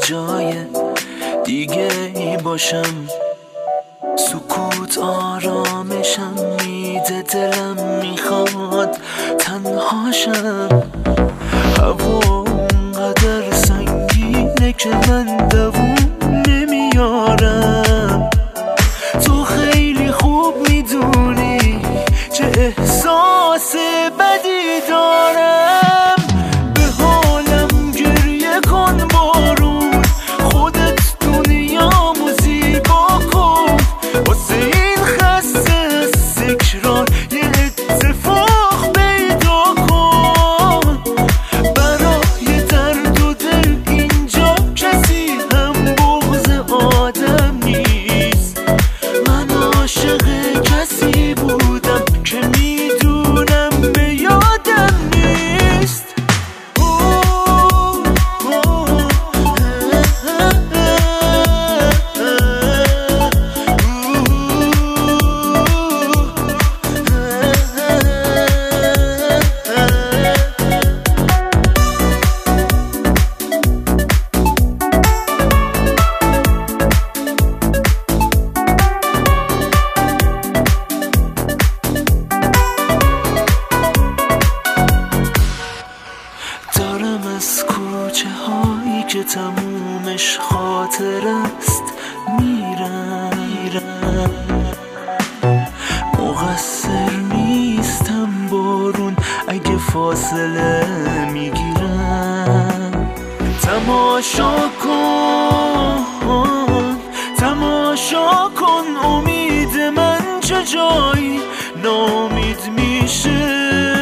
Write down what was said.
جای دیگه ای باشم. سکوت آرامشم میده، دلم میخواد تنهاشم. هوا اونقدر سنگینه که من دووم نمیارم. تو خیلی خوب میدونی چه احساس بدی دارم. به حالم گریه کن بارون، خودت دنیامو زیبا کن. واسه این خسته سکران یه اتفاق پیدا کن. برای درد و دل اینجا کسی هم بغض آدم نیست. من عاشق کسی بودم که میدونم به یادم نیست. دارم از کوچه هایی که تمومش خاطر است میرم. مقصر نیستم بارون اگه فاصله میگیرم. تماشا کن امید من چه جایی ناامید میشه.